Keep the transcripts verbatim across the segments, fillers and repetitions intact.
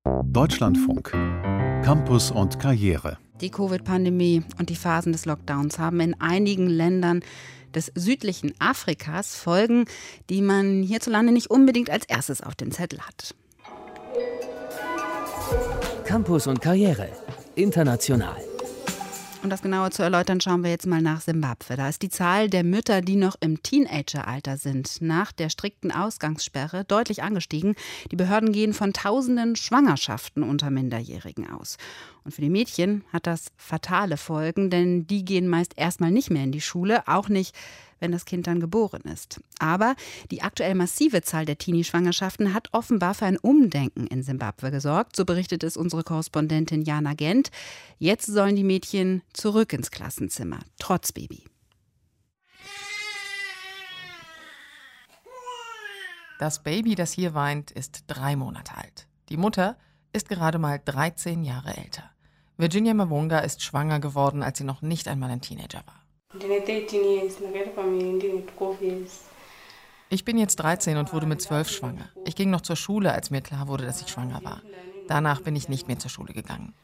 Deutschlandfunk. Campus und Karriere. Die Covid-Pandemie und die Phasen des Lockdowns haben in einigen Ländern des südlichen Afrikas Folgen, die man hierzulande nicht unbedingt als erstes auf dem Zettel hat. Campus und Karriere. International. Um das genauer zu erläutern, schauen wir jetzt mal nach Simbabwe. Da ist die Zahl der Mütter, die noch im Teenageralter sind, nach der strikten Ausgangssperre deutlich angestiegen. Die Behörden gehen von tausenden Schwangerschaften unter Minderjährigen aus. Und für die Mädchen hat das fatale Folgen, denn die gehen meist erstmal nicht mehr in die Schule, auch nicht, wenn das Kind dann geboren ist. Aber die aktuell massive Zahl der Teenie-Schwangerschaften hat offenbar für ein Umdenken in Simbabwe gesorgt. So berichtet es unsere Korrespondentin Jana Gent. Jetzt sollen die Mädchen zurück ins Klassenzimmer, trotz Baby. Das Baby, das hier weint, ist drei Monate alt. Die Mutter ist gerade mal dreizehn Jahre älter. Virginia Mavunga ist schwanger geworden, als sie noch nicht einmal ein Teenager war. Ich bin jetzt dreizehn und wurde mit zwölf schwanger. Ich ging noch zur Schule, als mir klar wurde, dass ich schwanger war. Danach bin ich nicht mehr zur Schule gegangen.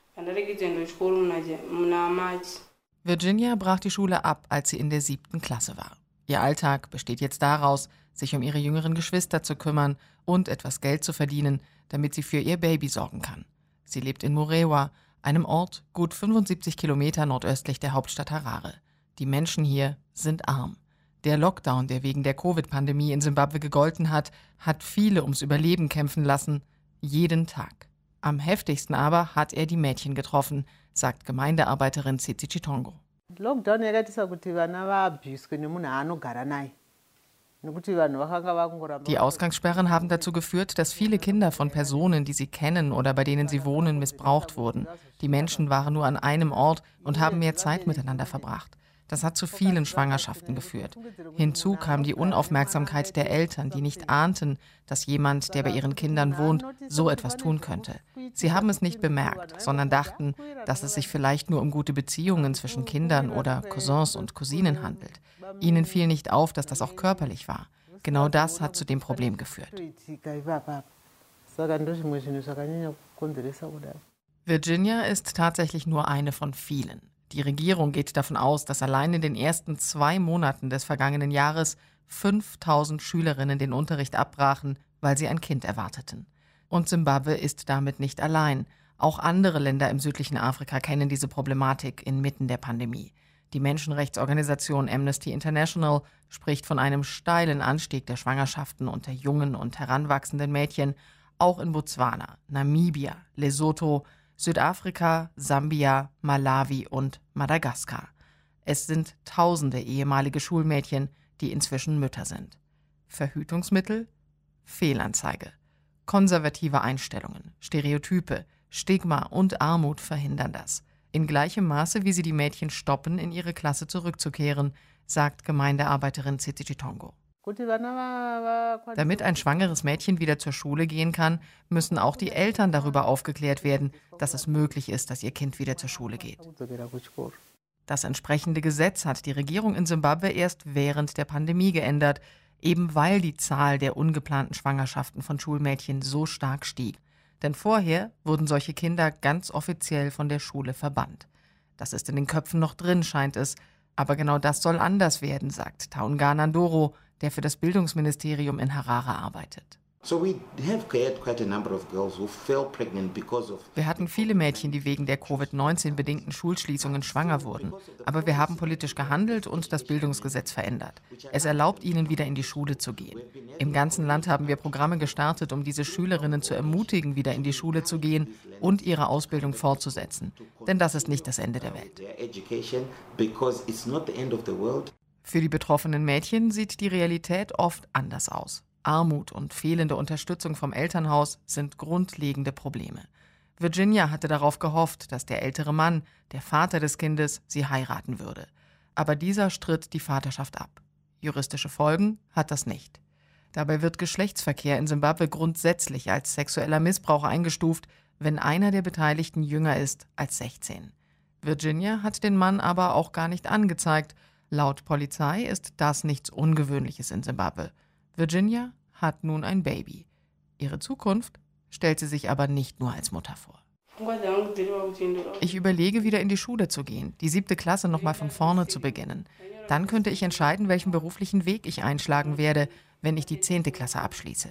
Virginia brach die Schule ab, als sie in der siebten Klasse war. Ihr Alltag besteht jetzt daraus, sich um ihre jüngeren Geschwister zu kümmern und etwas Geld zu verdienen, damit sie für ihr Baby sorgen kann. Sie lebt in Murewa, einem Ort gut fünfundsiebzig Kilometer nordöstlich der Hauptstadt Harare. Die Menschen hier sind arm. Der Lockdown, der wegen der Covid-Pandemie in Simbabwe gegolten hat, hat viele ums Überleben kämpfen lassen, jeden Tag. Am heftigsten aber hat er die Mädchen getroffen, sagt Gemeindearbeiterin Tsitsi Chitongo. Die Ausgangssperren haben dazu geführt, dass viele Kinder von Personen, die sie kennen oder bei denen sie wohnen, missbraucht wurden. Die Menschen waren nur an einem Ort und haben mehr Zeit miteinander verbracht. Das hat zu vielen Schwangerschaften geführt. Hinzu kam die Unaufmerksamkeit der Eltern, die nicht ahnten, dass jemand, der bei ihren Kindern wohnt, so etwas tun könnte. Sie haben es nicht bemerkt, sondern dachten, dass es sich vielleicht nur um gute Beziehungen zwischen Kindern oder Cousins und Cousinen handelt. Ihnen fiel nicht auf, dass das auch körperlich war. Genau das hat zu dem Problem geführt. Virginia ist tatsächlich nur eine von vielen. Die Regierung geht davon aus, dass allein in den ersten zwei Monaten des vergangenen Jahres fünftausend Schülerinnen den Unterricht abbrachen, weil sie ein Kind erwarteten. Und Simbabwe ist damit nicht allein. Auch andere Länder im südlichen Afrika kennen diese Problematik inmitten der Pandemie. Die Menschenrechtsorganisation Amnesty International spricht von einem steilen Anstieg der Schwangerschaften unter jungen und heranwachsenden Mädchen, auch in Botswana, Namibia, Lesotho, Südafrika, Sambia, Malawi und Madagaskar. Es sind tausende ehemalige Schulmädchen, die inzwischen Mütter sind. Verhütungsmittel? Fehlanzeige. Konservative Einstellungen, Stereotype, Stigma und Armut verhindern das. In gleichem Maße, wie sie die Mädchen stoppen, in ihre Klasse zurückzukehren, sagt Gemeindearbeiterin Tsitsi Chitongo. Damit ein schwangeres Mädchen wieder zur Schule gehen kann, müssen auch die Eltern darüber aufgeklärt werden, dass es möglich ist, dass ihr Kind wieder zur Schule geht. Das entsprechende Gesetz hat die Regierung in Simbabwe erst während der Pandemie geändert, eben weil die Zahl der ungeplanten Schwangerschaften von Schulmädchen so stark stieg. Denn vorher wurden solche Kinder ganz offiziell von der Schule verbannt. Das ist in den Köpfen noch drin, scheint es. Aber genau das soll anders werden, sagt Taungana Ndoro, der für das Bildungsministerium in Harare arbeitet. Wir hatten viele Mädchen, die wegen der Covid neunzehn bedingten Schulschließungen schwanger wurden. Aber wir haben politisch gehandelt und das Bildungsgesetz verändert. Es erlaubt ihnen, wieder in die Schule zu gehen. Im ganzen Land haben wir Programme gestartet, um diese Schülerinnen zu ermutigen, wieder in die Schule zu gehen und ihre Ausbildung fortzusetzen. Denn das ist nicht das Ende der Welt. Für die betroffenen Mädchen sieht die Realität oft anders aus. Armut und fehlende Unterstützung vom Elternhaus sind grundlegende Probleme. Virginia hatte darauf gehofft, dass der ältere Mann, der Vater des Kindes, sie heiraten würde. Aber dieser stritt die Vaterschaft ab. Juristische Folgen hat das nicht. Dabei wird Geschlechtsverkehr in Simbabwe grundsätzlich als sexueller Missbrauch eingestuft, wenn einer der Beteiligten jünger ist als sechzehn. Virginia hat den Mann aber auch gar nicht angezeigt. Laut Polizei ist das nichts Ungewöhnliches in Simbabwe. Virginia hat nun ein Baby. Ihre Zukunft stellt sie sich aber nicht nur als Mutter vor. Ich überlege, wieder in die Schule zu gehen, die siebte Klasse nochmal von vorne zu beginnen. Dann könnte ich entscheiden, welchen beruflichen Weg ich einschlagen werde, wenn ich die zehnte Klasse abschließe.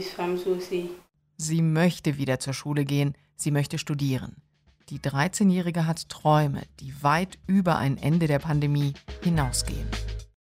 Sie möchte wieder zur Schule gehen, sie möchte studieren. Die dreizehnjährige hat Träume, die weit über ein Ende der Pandemie hinausgehen.